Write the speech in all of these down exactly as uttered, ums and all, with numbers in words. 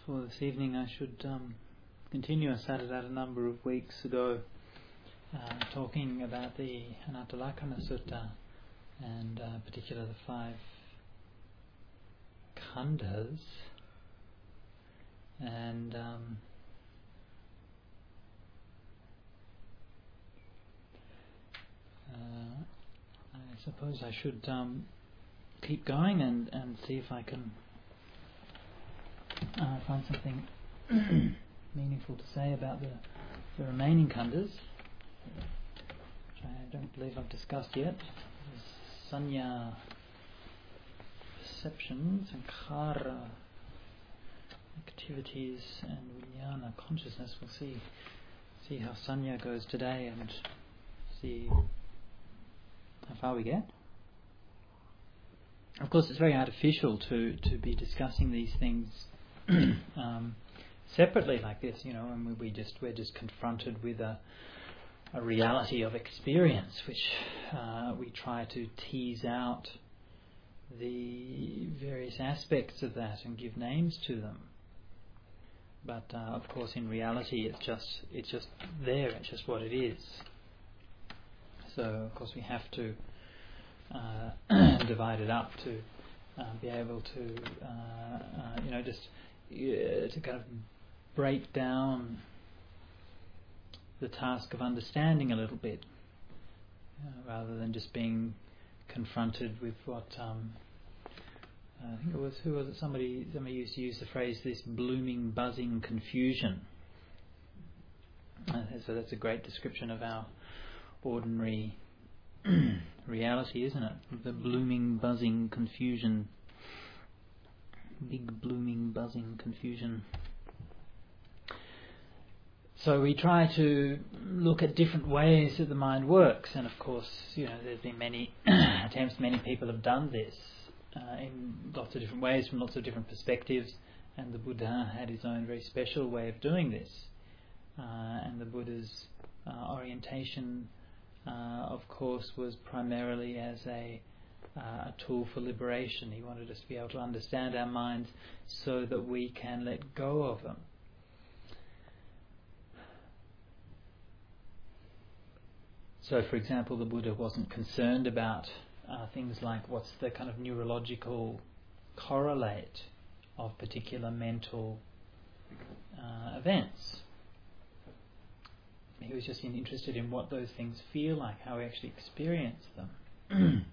for this evening, I should um, continue. I started out a number of weeks ago uh, talking about the Anattalakkhana Sutta, and uh, particularly the five khandhas, and um, uh, I suppose I should um, keep going and, and see if I can uh, find something meaningful to say about the, the remaining khandhas, which I don't believe I've discussed yet. Sanya, perceptions, and Sankhara, activities, and Vijnana, consciousness. We'll see see how Sanya goes today and see how far we get. Of course, it's very artificial to, to be discussing these things um, separately like this, you know, and we just we're just confronted with a a reality of experience, which uh, we try to tease out the various aspects of that and give names to them. But uh, of course, in reality, it's just it's just there. It's just what it is. So of course, we have to uh, divide it up to uh, be able to, uh, uh, you know, just uh, to kind of break down the task of understanding a little bit, uh, rather than just being confronted with what um, I think it was who was it somebody somebody used to use the phrase this blooming buzzing confusion. Uh, so that's a great description of our ordinary reality, isn't it? The blooming buzzing confusion, big blooming buzzing confusion. So we try to look at different ways that the mind works, and of course, you know, there's been many attempts, many people have done this uh, in lots of different ways, from lots of different perspectives, and the Buddha had his own very special way of doing this. Uh, and the Buddha's uh, orientation, uh, of course, was primarily as a, uh, a tool for liberation. He wanted us to be able to understand our minds so that we can let go of them. So, for example, the Buddha wasn't concerned about uh, things like what's the kind of neurological correlate of particular mental uh, events. He was just interested in what those things feel like, how we actually experience them.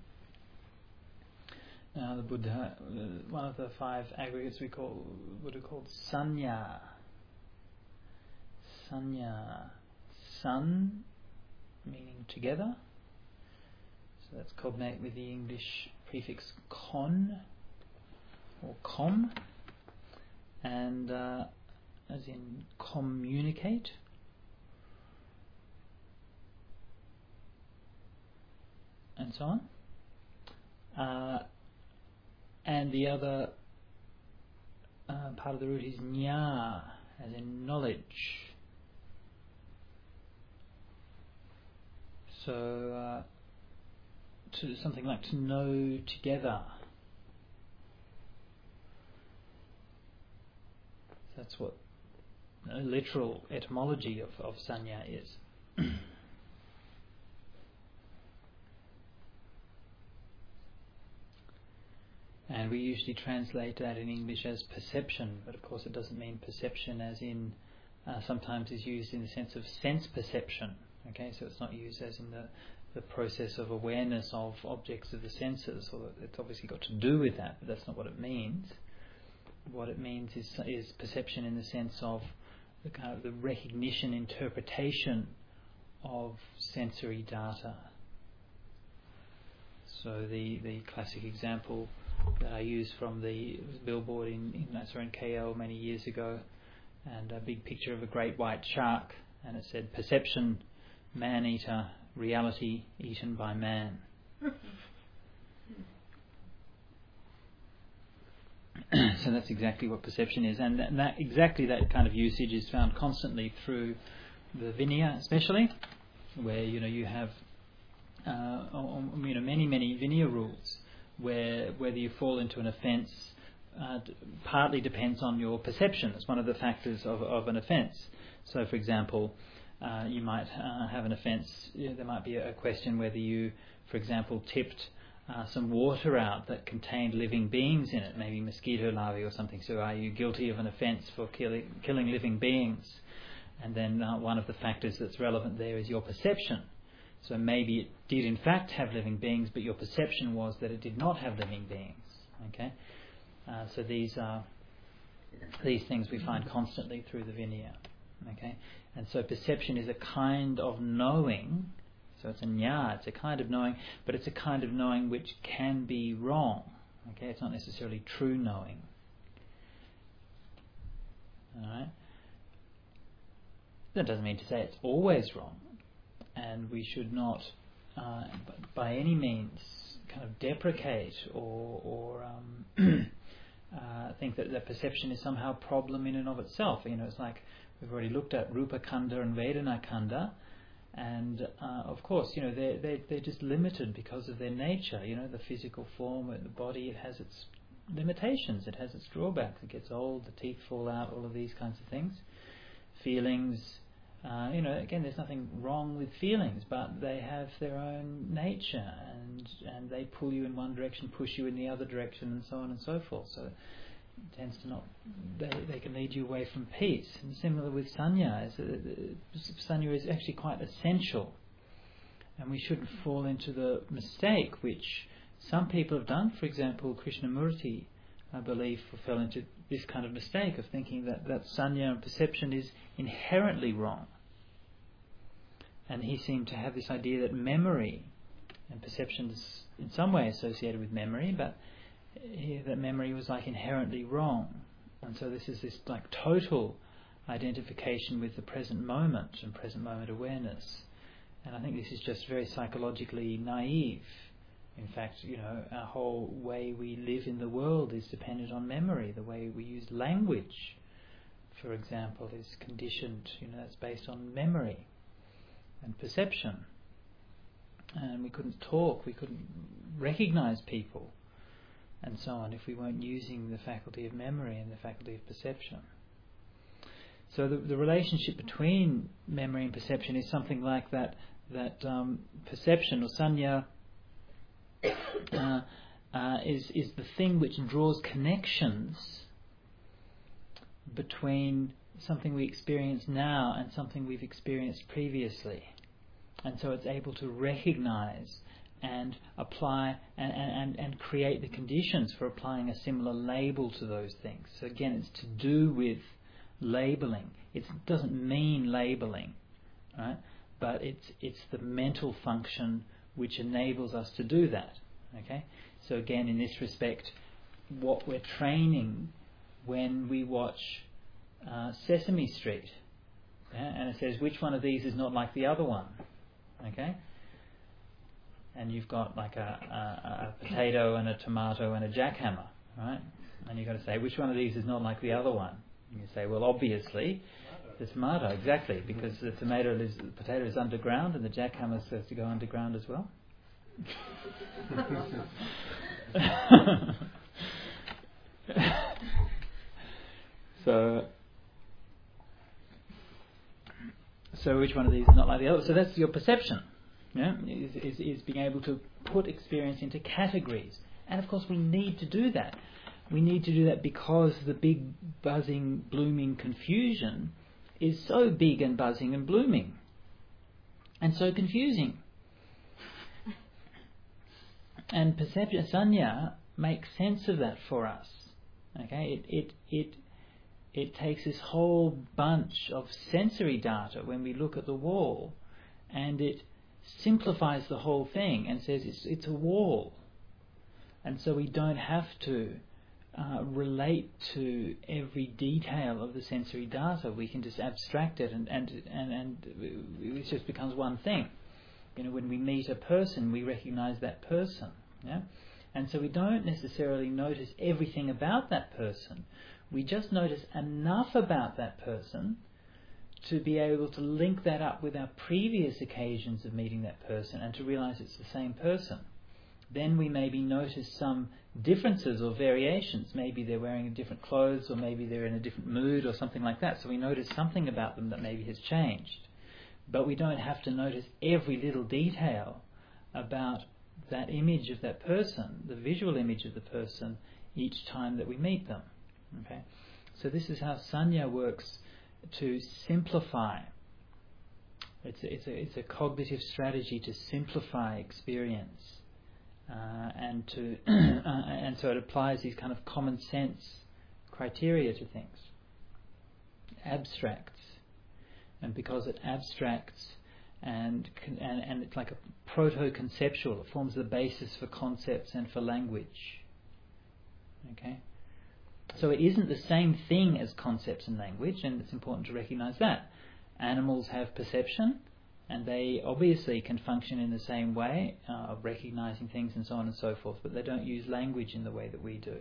Now, the Buddha, uh, one of the five aggregates we call Buddha called Sanya. Sanya, sun, meaning together. So that's cognate with the English prefix con or com, and uh, as in communicate. And so on. Uh, and the other uh, part of the root is nya, as in knowledge. So, uh, to something like to know together. That's what a literal etymology of, of sanya is. And we usually translate that in English as perception, but of course it doesn't mean perception as in, uh, sometimes is used in the sense of sense perception. Okay, so it's not used as in the, the process of awareness of objects of the senses, or it's obviously got to do with that, but that's not what it means. What it means is is perception in the sense of the kind of the recognition, interpretation of sensory data. So the, the classic example that I used from the billboard in, in I saw in K L many years ago, and a big picture of a great white shark, and it said perception, man-eater, reality eaten by man. So that's exactly what perception is, and that, that exactly that kind of usage is found constantly through the Vinaya, especially where you know you have uh, you know many many Vinaya rules where whether you fall into an offence uh, d- partly depends on your perception. It's one of the factors of, of an offence. So, for example, uh, you might uh, have an offence. You know, there might be a, a question whether you, for example, tipped uh, some water out that contained living beings in it, maybe mosquito larvae or something. So, are you guilty of an offence for killing, killing living beings? And then uh, one of the factors that's relevant there is your perception. So maybe it did in fact have living beings, but your perception was that it did not have living beings. Okay, uh, so these are these things we find constantly through the Vinaya. Okay, and so perception is a kind of knowing. So it's a nya, it's a kind of knowing, but it's a kind of knowing which can be wrong. Okay, it's not necessarily true knowing. All right. That doesn't mean to say it's always wrong. And we should not, uh, by any means, kind of deprecate or, or um, uh, think that the perception is somehow a problem in and of itself. You know, it's like we've already looked at Rupa Kanda and Vedana Kanda, and uh, of course, you know, they're, they're they're just limited because of their nature. You know, the physical form, the body, it has its limitations, it has its drawbacks. It gets old, the teeth fall out, all of these kinds of things. Feelings. Uh, you know, again, there's nothing wrong with feelings, but they have their own nature, and and they pull you in one direction, push you in the other direction, and so on and so forth. So it tends to not, they they can lead you away from peace. And similar with sanya, is that sanya is actually quite essential, and we shouldn't fall into the mistake which some people have done. For example, Krishnamurti, I believe, fell into this kind of mistake of thinking that, that sanya and perception is inherently wrong. And he seemed to have this idea that memory and perception is in some way associated with memory, but he, that memory was like inherently wrong. And so this is this like total identification with the present moment and present moment awareness. And I think this is just very psychologically naive. In fact, you know, our whole way we live in the world is dependent on memory. The way we use language, for example, is conditioned, you know, it's based on memory and perception. And we couldn't talk, we couldn't recognise people, and so on, if we weren't using the faculty of memory and the faculty of perception. So the, the relationship between memory and perception is something like that, that um, perception or sanya Uh, uh, is is the thing which draws connections between something we experience now and something we've experienced previously, and so it's able to recognise and apply and, and, and create the conditions for applying a similar label to those things. So again, it's to do with labelling. It doesn't mean labelling, right? But it's it's the mental function which enables us to do that. Okay, so again, in this respect, what we're training when we watch uh, Sesame Street, yeah, and it says which one of these is not like the other one. Okay, and you've got like a, a, a potato and a tomato and a jackhammer, right? And you've got to say which one of these is not like the other one. And you say, well, obviously the tomato, exactly, because the tomato is, the potato is underground and the jackhammer is supposed to go underground as well. so, so which one of these is not like the other? So that's your perception, yeah? Is, is, is being able to put experience into categories, and of course we need to do that. We need to do that because the big buzzing, blooming confusion is so big and buzzing and blooming, and so confusing. And perception, sanya, makes sense of that for us. Okay, it it it it takes this whole bunch of sensory data when we look at the wall, and it simplifies the whole thing and says it's it's a wall, and so we don't have to uh, relate to every detail of the sensory data. We can just abstract it, and and and, and it just becomes one thing. You know, when we meet a person, we recognise that person, yeah? And so we don't necessarily notice everything about that person. We just notice enough about that person to be able to link that up with our previous occasions of meeting that person and to realise it's the same person. Then we maybe notice some differences or variations. Maybe they're wearing different clothes, or maybe they're in a different mood or something like that. So we notice something about them that maybe has changed. But we don't have to notice every little detail about that image of that person, the visual image of the person, each time that we meet them. Okay? So this is how Sanya works to simplify. It's a, it's a, it's a cognitive strategy to simplify experience. Uh, and to uh, and so it applies these kind of common sense criteria to things. Abstracts, and because it abstracts and and, and it's like a proto-conceptual, it forms the basis for concepts and for language. Okay, so it isn't the same thing as concepts and language, and it's important to recognise that. Animals have perception, and they obviously can function in the same way, uh, of recognising things and so on and so forth, but they don't use language in the way that we do.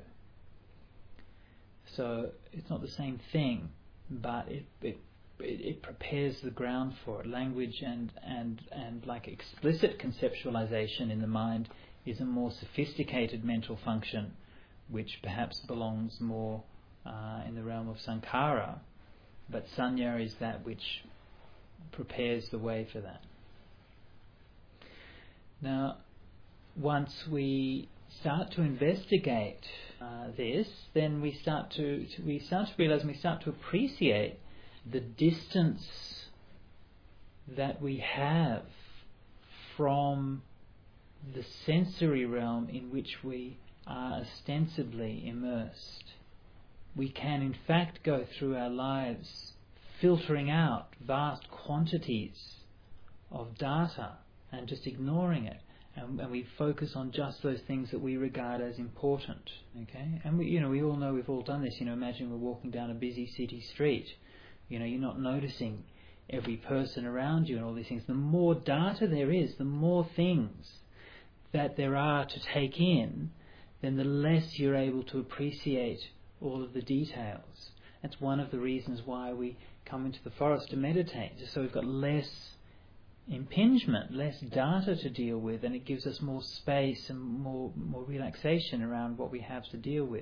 So it's not the same thing, but it it, it prepares the ground for it. Language and, and, and like explicit conceptualisation in the mind is a more sophisticated mental function, which perhaps belongs more uh, in the realm of sankhara, but sanya is that which prepares the way for that. Now, once we start to investigate uh, this, then we start to, to we start to realize, and we start to appreciate the distance that we have from the sensory realm in which we are ostensibly immersed. We can, in fact, go through our lives filtering out vast quantities of data and just ignoring it, and, and we focus on just those things that we regard as important. Okay, and we, you know, we all know, we've all done this. You know, imagine we're walking down a busy city street. You know, you're not noticing every person around you and all these things. The more data there is, the more things that there are to take in, then the less you're able to appreciate all of the details. That's one of the reasons why we come into the forest to meditate, just so we've got less impingement, less data to deal with, and it gives us more space and more more relaxation around what we have to deal with.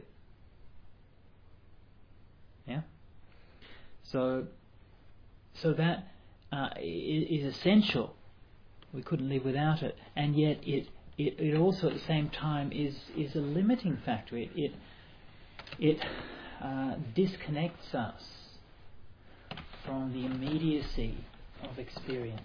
Yeah. So, so that uh, is essential. We couldn't live without it, and yet it it, it also at the same time is is a limiting factor. It it, it uh, disconnects us from the immediacy of experience.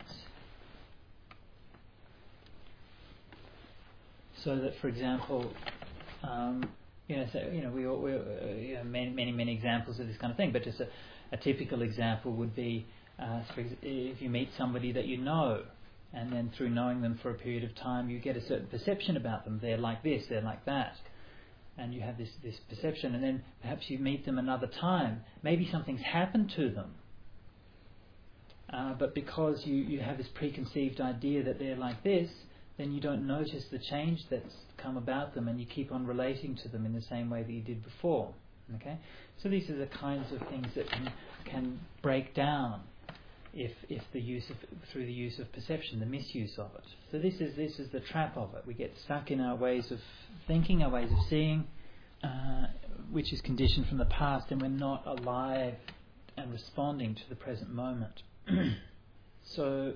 So that, for example, um, you know, so, you know, we, we uh, you know, many, many, many examples of this kind of thing. But just a, a typical example would be, uh, for ex- if you meet somebody that you know, and then through knowing them for a period of time, you get a certain perception about them. They're like this, they're like that. And you have this, this perception, and then perhaps you meet them another time. Maybe something's happened to them. Uh, but because you, you have this preconceived idea that they're like this, then you don't notice the change that's come about them, and you keep on relating to them in the same way that you did before. Okay? So these are the kinds of things that can, can break down if if the use of through the use of perception, the misuse of it. So this is this is the trap of it. We get stuck in our ways of thinking, our ways of seeing, uh, which is conditioned from the past, and we're not alive and responding to the present moment. So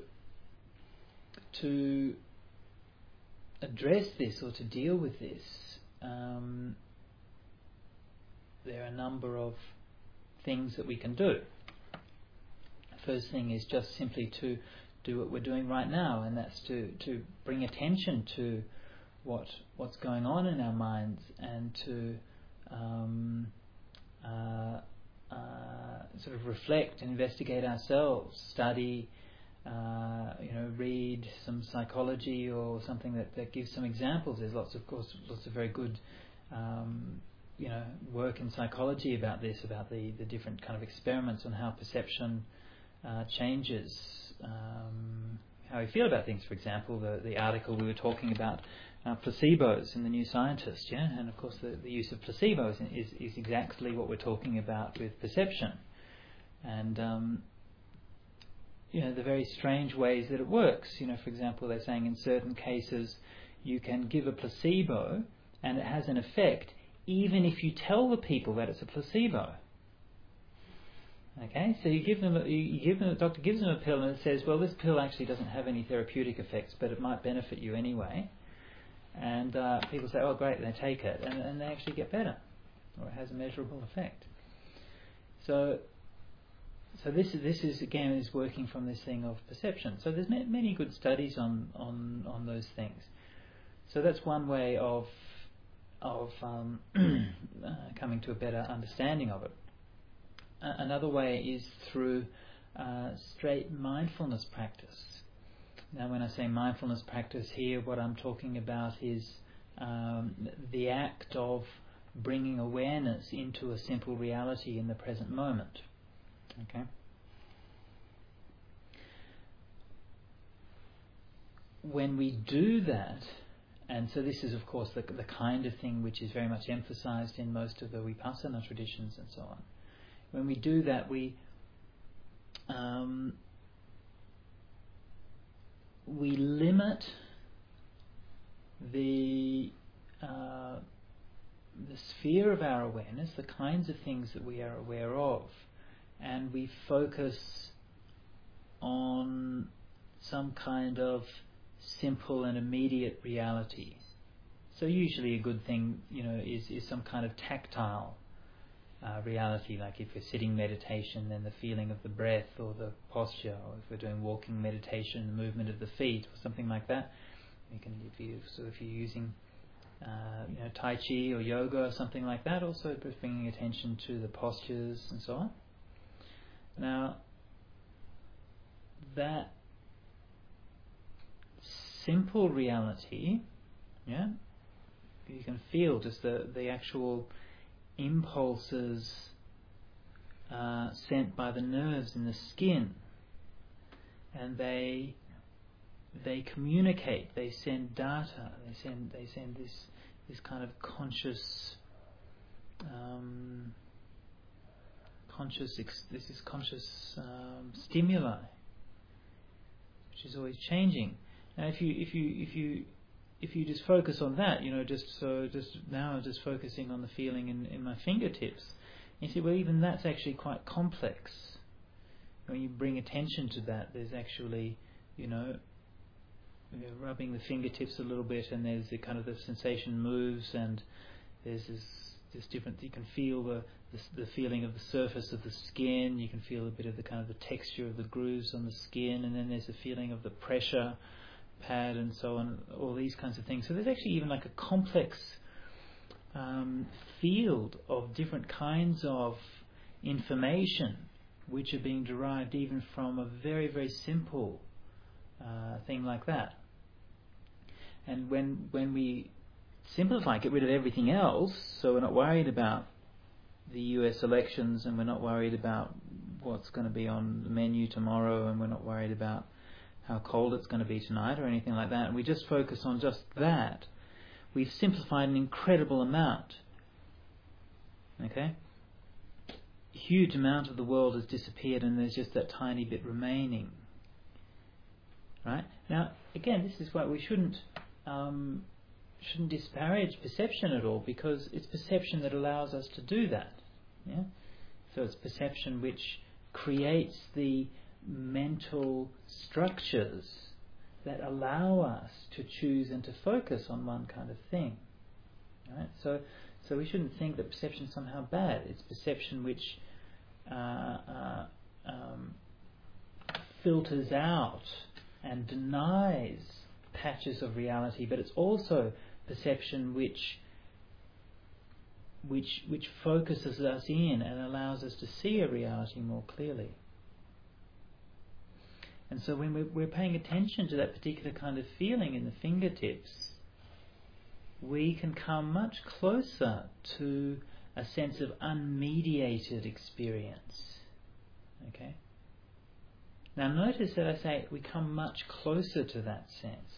to address this, or to deal with this, um, there are a number of things that we can do. The first thing is just simply to do what we're doing right now, and that's to, to bring attention to what what's going on in our minds, and to um, uh, uh, sort of reflect and investigate ourselves, study, uh, you know, read some psychology or something that, that gives some examples. There's lots, of course, lots of very good, um, you know, work in psychology about this, about the, the different kind of experiments on how perception uh, changes um, how we feel about things. For example, the the article we were talking about, uh, placebos in the New Scientist, yeah, and of course the, the use of placebos is is exactly what we're talking about with perception, and um, you know, the very strange ways that it works. You know, for example, they're saying in certain cases you can give a placebo and it has an effect even if you tell the people that it's a placebo. Okay, so you give them, a, you give them, the doctor gives them a pill and it says, well, this pill actually doesn't have any therapeutic effects, but it might benefit you anyway. And uh, people say, oh, great, they take it, and, and they actually get better, or it has a measurable effect. So, so this is this is again is working from this thing of perception. So there's ma- many good studies on, on, on those things. So that's one way of of um, uh, coming to a better understanding of it. Uh, another way is through uh, straight mindfulness practice. Now, when I say mindfulness practice here, what I'm talking about is um, the act of bringing awareness into a simple reality in the present moment. Okay. When we do that, and so this is of course the, the kind of thing which is very much emphasized in most of the Vipassana traditions and so on. When we do that, we um, we limit the uh, the sphere of our awareness, the kinds of things that we are aware of, and we focus on some kind of simple and immediate reality. So usually a good thing, you know, is, is some kind of tactile uh, reality, like if you're sitting meditation, then the feeling of the breath or the posture, or if we're doing walking meditation, the movement of the feet or something like that. You can, if you so if you're using uh, you know, Tai Chi or yoga or something like that, also bringing attention to the postures and so on. Now, that simple reality, yeah, you can feel just the, the actual impulses uh, sent by the nerves in the skin, and they they communicate, they send data, they send they send this this kind of conscious um, conscious ex- this is conscious um, stimuli, which is always changing. Now, if you if you if you if you just focus on that, you know, just so just now I'm just focusing on the feeling in, in my fingertips, you see, well, even that's actually quite complex. When you bring attention to that, there's actually, you know, you're rubbing the fingertips a little bit, and there's the kind of the sensation moves, and there's this this different. You can feel the, the the feeling of the surface of the skin. You can feel a bit of the kind of the texture of the grooves on the skin, and then there's the feeling of the pressure pad and so on. All these kinds of things. So there's actually even like a complex um, field of different kinds of information which are being derived even from a very very simple Uh, thing like that. And when when we simplify, get rid of everything else, so we're not worried about the U S elections, and we're not worried about what's going to be on the menu tomorrow, and we're not worried about how cold it's going to be tonight or anything like that, and we just focus on just that, we've simplified an incredible amount. Okay? A huge amount of the world has disappeared, and there's just that tiny bit remaining. Right? Now, again, this is why we shouldn't um, shouldn't disparage perception at all, because it's perception that allows us to do that. Yeah. So it's perception which creates the mental structures that allow us to choose and to focus on one kind of thing. Right? So, so we shouldn't think that perception is somehow bad. It's perception which uh, uh, um, filters out and denies patches of reality, but it's also perception which which which focuses us in and allows us to see a reality more clearly. And so when we're, we're paying attention to that particular kind of feeling in the fingertips, we can come much closer to a sense of unmediated experience. Okay? Now notice that I say we come much closer to that sense.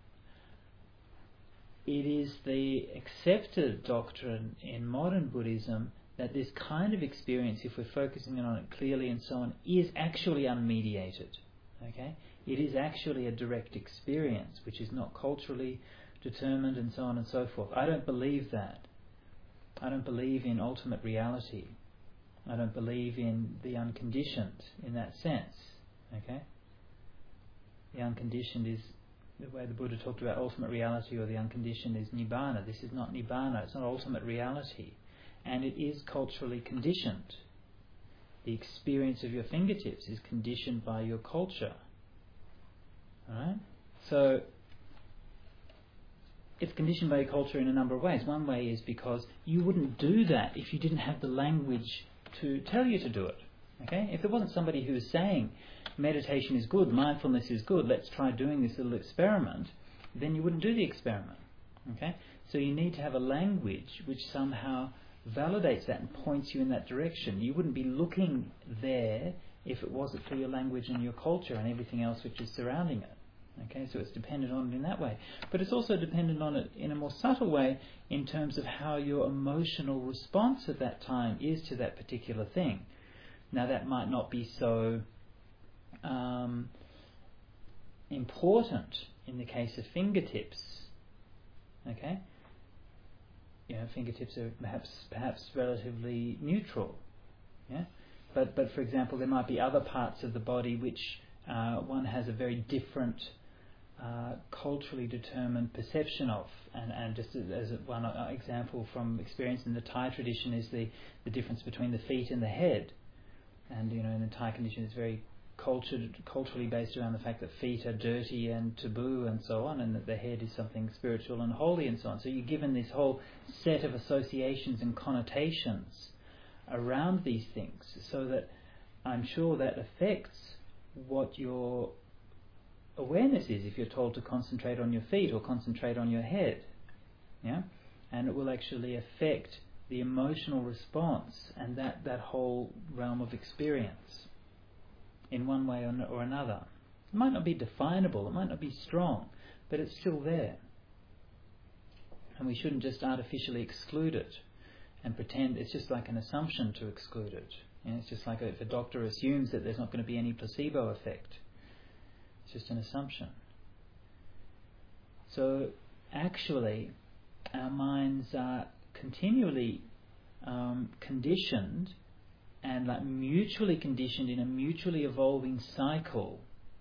It is the accepted doctrine in modern Buddhism that this kind of experience, if we're focusing on it clearly and so on, is actually unmediated. Okay? It is actually a direct experience, which is not culturally determined, and so on and so forth. I don't believe that. I don't believe in ultimate reality. I don't believe in the unconditioned in that sense. Okay? The unconditioned is the way the Buddha talked about ultimate reality, or the unconditioned is Nibbana. This is not Nibbana, it's not ultimate reality. And it is culturally conditioned. The experience of your fingertips is conditioned by your culture. Alright? So, it's conditioned by your culture in a number of ways. One way is because you wouldn't do that if you didn't have the language to tell you to do it. Okay? If there wasn't somebody who was saying meditation is good, mindfulness is good, let's try doing this little experiment, then you wouldn't do the experiment. Okay? So you need to have a language which somehow validates that and points you in that direction. You wouldn't be looking there if it wasn't for your language and your culture and everything else which is surrounding it. Okay, so it's dependent on it in that way. But it's also dependent on it in a more subtle way in terms of how your emotional response at that time is to that particular thing. Now that might not be so um, important in the case of fingertips. Okay? You know, fingertips are perhaps perhaps relatively neutral. Yeah? But but for example, there might be other parts of the body which uh, one has a very different Uh, culturally determined perception of, and, and just as, as one example from experience in the Thai tradition is the, the difference between the feet and the head. And you know, in the Thai condition, it's very cultured, culturally based around the fact that feet are dirty and taboo and so on, and that the head is something spiritual and holy and so on. So you're given this whole set of associations and connotations around these things, so that I'm sure that affects what your awareness is if you're told to concentrate on your feet or concentrate on your head. Yeah? And it will actually affect the emotional response and that, that whole realm of experience in one way or, no, or another. It might not be definable, it might not be strong, but it's still there. And we shouldn't just artificially exclude it and pretend it's just like an assumption to exclude it. You know, it's just like if a doctor assumes that there's not going to be any placebo effect. It's just an assumption. So actually, our minds are continually um, conditioned and like mutually conditioned in a mutually evolving cycle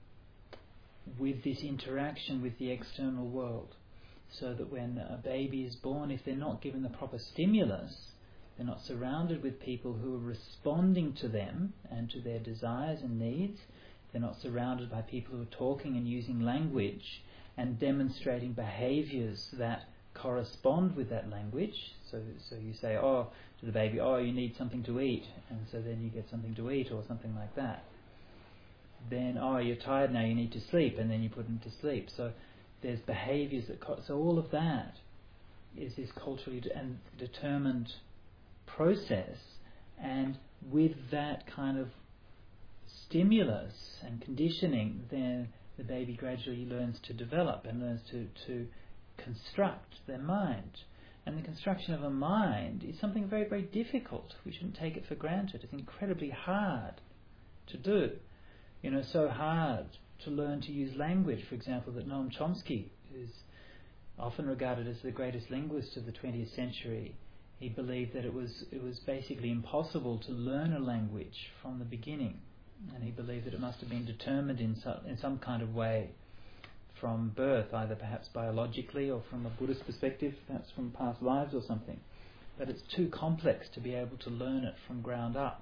with this interaction with the external world. So that when a baby is born, if they're not given the proper stimulus, they're not surrounded with people who are responding to them and to their desires and needs, they're not surrounded by people who are talking and using language and demonstrating behaviours that correspond with that language. So so you say, oh, to the baby, oh, you need something to eat, and so then you get something to eat or something like that. Then, oh, you're tired now, you need to sleep, and then you put them to sleep. So there's behaviours that... Co- so all of that is this culturally de- and determined process, and with that kind of stimulus and conditioning, then the baby gradually learns to develop and learns to, to construct their mind. And the construction of a mind is something very, very difficult. We shouldn't take it for granted. It's incredibly hard to do. You know, so hard to learn to use language. For example, that Noam Chomsky is often regarded as the greatest linguist of the twentieth century. He believed that it was it was basically impossible to learn a language from the beginning, and he believed that it must have been determined in some, in some kind of way from birth, either perhaps biologically or from a Buddhist perspective, perhaps from past lives or something. But it's too complex to be able to learn it from ground up.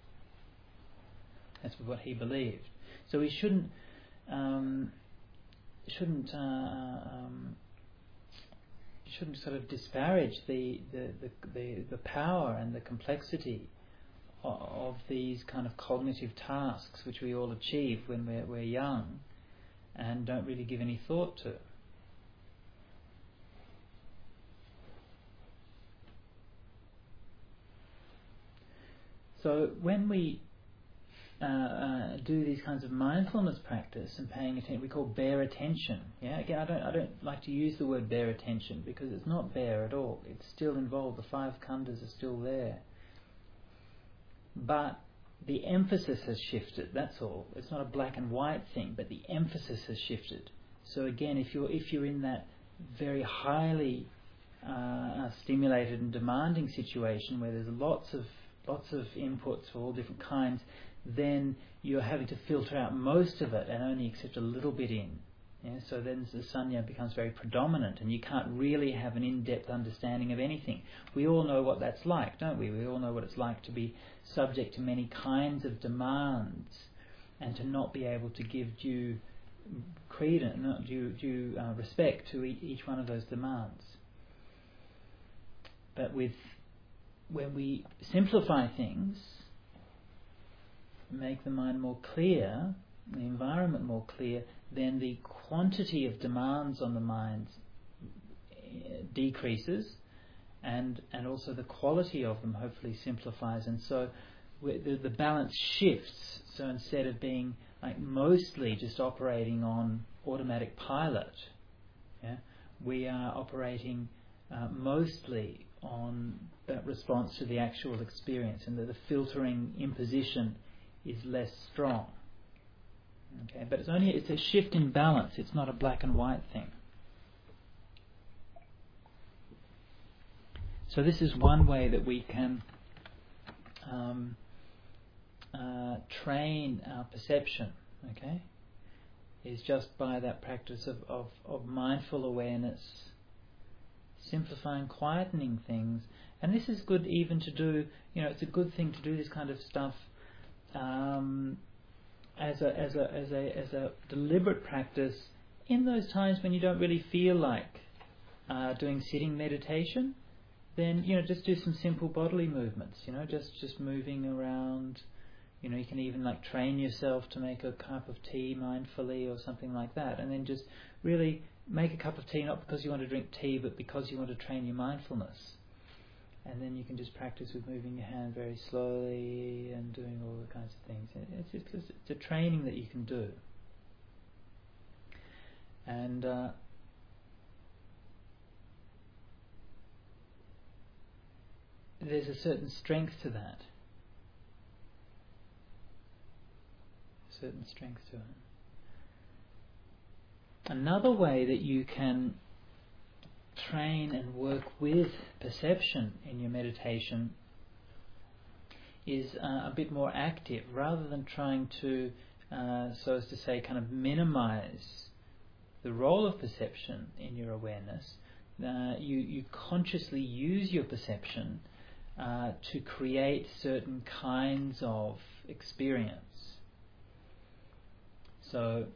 That's what he believed. So we shouldn't um, shouldn't uh, um, shouldn't sort of disparage the the, the the the power and the complexity of, of these kind of cognitive tasks which we all achieve when we're we're young and don't really give any thought to. So when we uh, uh, do these kinds of mindfulness practice and paying attention, we call bare attention. Yeah, again, I don't I don't like to use the word bare attention because it's not bare at all. It's still involved. The five khandhas are still there, but the emphasis has shifted. That's all. It's not a black and white thing, but the emphasis has shifted. So again, if you're if you're in that very highly uh, stimulated and demanding situation where there's lots of lots of inputs of all different kinds, then you're having to filter out most of it and only accept a little bit in. Yeah? So then the sanya becomes very predominant, and you can't really have an in-depth understanding of anything. We all know what that's like, don't we? We all know what it's like to be subject to many kinds of demands and to not be able to give due credence, not due, due uh, respect to e- each one of those demands. But with when we simplify things, make the mind more clear, the environment more clear, then the quantity of demands on the mind decreases, and and also the quality of them hopefully simplifies, and so the, the balance shifts. So instead of being like mostly just operating on automatic pilot, yeah, we are operating uh, mostly on that response to the actual experience, and that the filtering imposition is less strong. Okay, but it's only it's a shift in balance. It's not a black and white thing. So this is one way that we can um, uh, train our perception. Okay, is just by that practice of, of, of mindful awareness, simplifying, quietening things. And this is good even to do. You know, it's a good thing to do this kind of stuff. Um, as a as a as a as a deliberate practice in those times when you don't really feel like uh, doing sitting meditation, then you know just do some simple bodily movements. You know, just just moving around. You know, you can even like train yourself to make a cup of tea mindfully or something like that, and then just really make a cup of tea not because you want to drink tea, but because you want to train your mindfulness. And then you can just practice with moving your hand very slowly and doing all the kinds of things. It's, it's, it's a training that you can do. And uh, there's a certain strength to that. A certain strength to it. Another way that you can train and work with perception in your meditation is uh, a bit more active, rather than trying to, uh, so as to say, kind of minimize the role of perception in your awareness. Uh, you, you consciously use your perception uh, to create certain kinds of experience. So,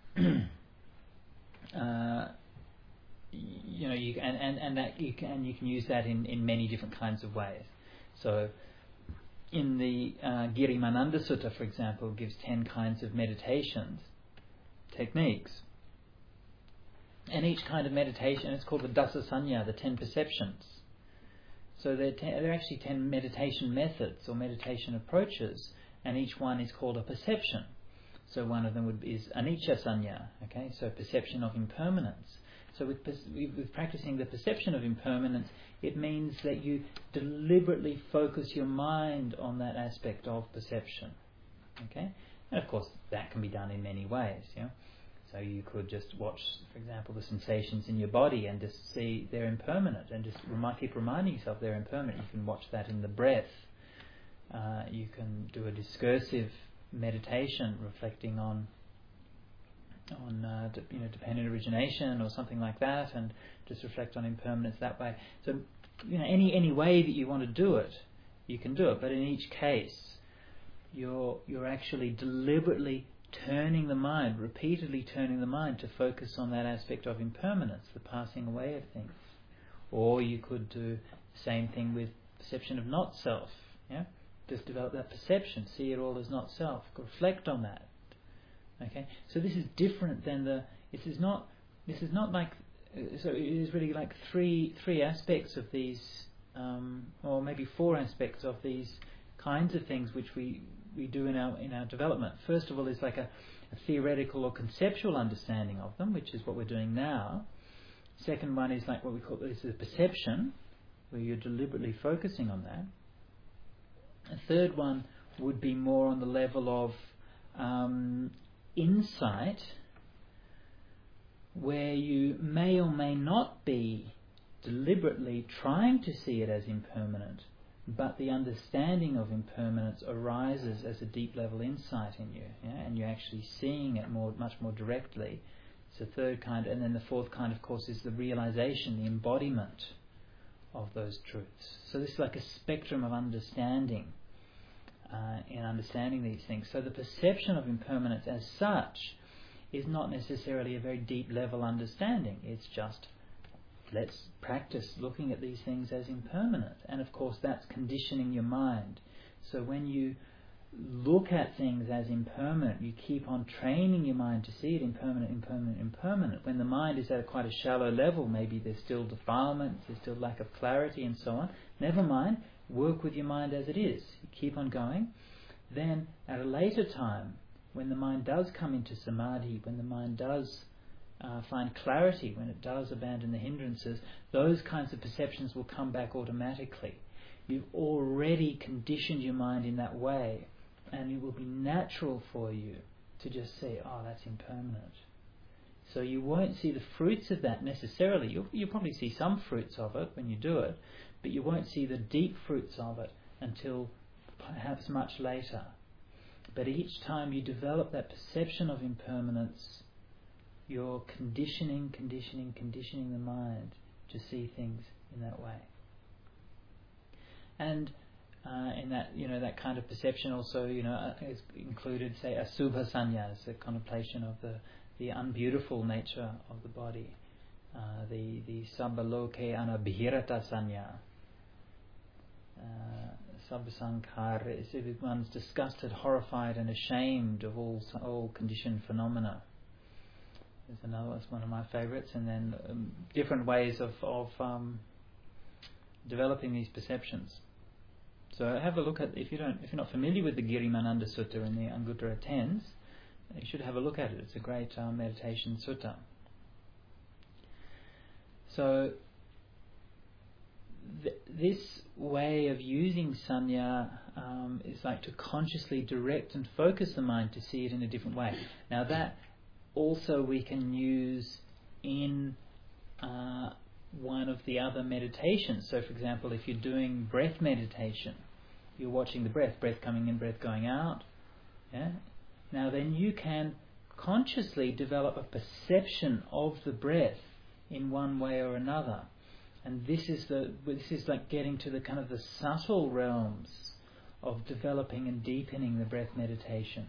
uh, you know, you and, and, and that you can and you can use that in, in many different kinds of ways. So, in the uh, Girimananda Sutta, for example, gives ten kinds of meditations techniques, and each kind of meditation is called the Dasa Sanya, the ten perceptions. So they're ten, they're actually ten meditation methods or meditation approaches, and each one is called a perception. So one of them would be, is Anicca Sanya, okay, so perception of impermanence. So with, with practicing the perception of impermanence, it means that you deliberately focus your mind on that aspect of perception. Okay? And of course, that can be done in many ways. You know? So you could just watch, for example, the sensations in your body and just see they're impermanent, and just remind, keep reminding yourself they're impermanent. You can watch that in the breath. Uh, you can do a discursive meditation reflecting on on uh, de- you know dependent origination or something like that, and just reflect on impermanence that way. So you know any any way that you want to do it, you can do it. But in each case, you're you're actually deliberately turning the mind, repeatedly turning the mind to focus on that aspect of impermanence, the passing away of things. Or you could do the same thing with perception of not self. Yeah, just develop that perception, see it all as not self, reflect on that. Okay, so this is different than the. This is not. This is not like. So it is really like three three aspects of these, um, or maybe four aspects of these kinds of things which we, we do in our in our development. First of all, is like a, a theoretical or conceptual understanding of them, which is what we're doing now. Second one is like what we call this is a perception, where you're deliberately focusing on that. A third one would be more on the level of um, insight, where you may or may not be deliberately trying to see it as impermanent, but the understanding of impermanence arises as a deep level insight in you, yeah? And you're actually seeing it more, much more directly. It's the third kind, and then the fourth kind, of course, is the realization, the embodiment of those truths. So this is like a spectrum of understanding uh, in understanding these things. So the perception of impermanence as such is not necessarily a very deep level understanding. It's just, let's practice looking at these things as impermanent. And of course that's conditioning your mind. So when you look at things as impermanent, you keep on training your mind to see it impermanent, impermanent, impermanent. When the mind is at a quite a shallow level, maybe there's still defilements, there's still lack of clarity and so on. Never mind, work with your mind as it is. You keep on going. Then at a later time, when the mind does come into samadhi, when the mind does uh, find clarity, when it does abandon the hindrances, those kinds of perceptions will come back automatically. You've already conditioned your mind in that way, and it will be natural for you to just say, oh, that's impermanent. So you won't see the fruits of that necessarily. You'll, you'll probably see some fruits of it when you do it, but you won't see the deep fruits of it until perhaps much later. But each time you develop that perception of impermanence, you're conditioning, conditioning, conditioning the mind to see things in that way. And uh, in that, you know, that kind of perception also, you know, is included, say, asubha sanyas, the contemplation of the, the unbeautiful nature of the body, uh, the the sabbaloke anabhirata sanya, uh, sabbasankhara, is if one's disgusted, horrified, and ashamed of all all conditioned phenomena. There's another, that's one of my favourites, and then um, different ways of of um, developing these perceptions. So have a look at, if you don't, if you're not familiar with the Girimananda Sutta in the Anguttara Tens, you should have a look at it. It's a great uh, meditation sutta. So th- this way of using sanya um, is like to consciously direct and focus the mind to see it in a different way. Now that also we can use in uh, one of the other meditations. So for example, if you're doing breath meditation, you're watching the breath, breath coming in, breath going out. Yeah? Now then you can consciously develop a perception of the breath in one way or another. And this is the this is like getting to the kind of the subtle realms of developing and deepening the breath meditation.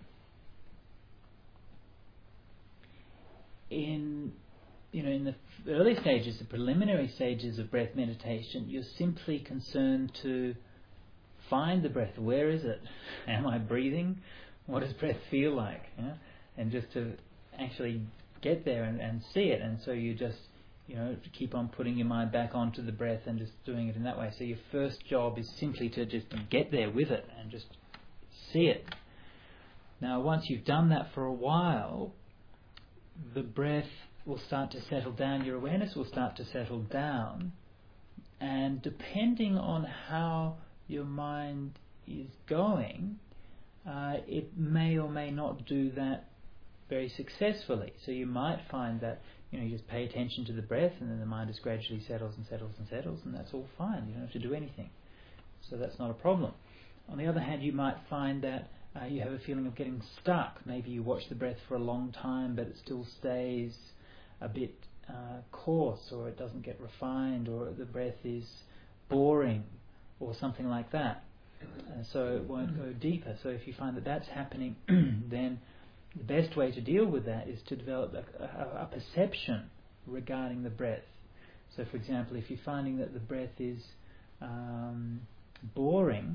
In you know, in the early stages, the preliminary stages of breath meditation, you're simply concerned to find the breath. Where is it? Am I breathing? What does breath feel like? Yeah? And just to actually get there and, and see it. And so you just, you know, keep on putting your mind back onto the breath and just doing it in that way. So your first job is simply to just get there with it and just see it. Now, once you've done that for a while, the breath will start to settle down, your awareness will start to settle down, and depending on how your mind is going, uh, it may or may not do that very successfully. So you might find that, you know, you just pay attention to the breath and then the mind just gradually settles and settles and settles, and that's all fine. You don't have to do anything. So that's not a problem. On the other hand, you might find that uh, you have a feeling of getting stuck. Maybe you watch the breath for a long time but it still stays a bit uh, coarse, or it doesn't get refined, or the breath is boring or something like that. Uh, so it won't go deeper. So if you find that that's happening, then the best way to deal with that is to develop a, a, a perception regarding the breath. So for example, if you're finding that the breath is um, boring,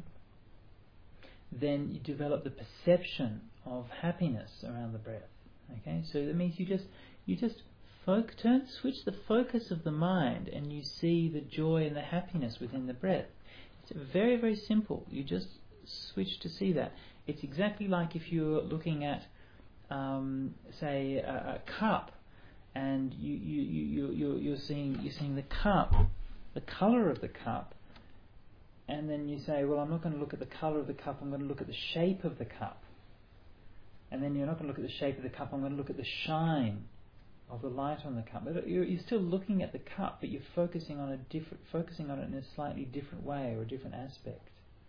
then you develop the perception of happiness around the breath. Okay, so that means you just you just folk, turn switch the focus of the mind, and you see the joy and the happiness within the breath. It's very, very simple. You just switch to see that. It's exactly like if you're looking at, um, say, a, a cup, and you you you you you're seeing you're seeing the cup, the colour of the cup, and then you say, well, I'm not going to look at the colour of the cup. I'm going to look at the shape of the cup. And then you're not going to look at the shape of the cup. I'm going to look at the shine of the light on the cup. But you're, you're still looking at the cup, but you're focusing on a different, focusing on it in a slightly different way or a different aspect.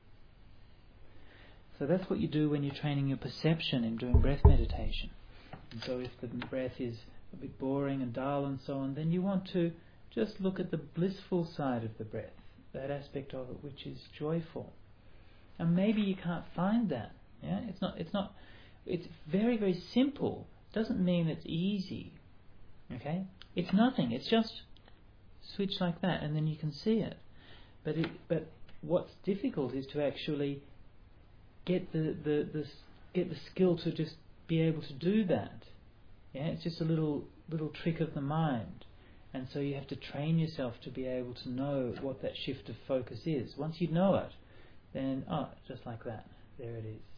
So that's what you do when you're training your perception in doing breath meditation. And so if the breath is a bit boring and dull and so on, then you want to just look at the blissful side of the breath, that aspect of it which is joyful. And maybe you can't find that. Yeah, it's not. It's not. It's very, very simple. Doesn't mean it's easy. Okay, it's nothing. It's just switch like that, and then you can see it. But it, but what's difficult is to actually get the, the the get the skill to just be able to do that. Yeah, it's just a little little trick of the mind, and so you have to train yourself to be able to know what that shift of focus is. Once you know it, then oh, just like that, there it is.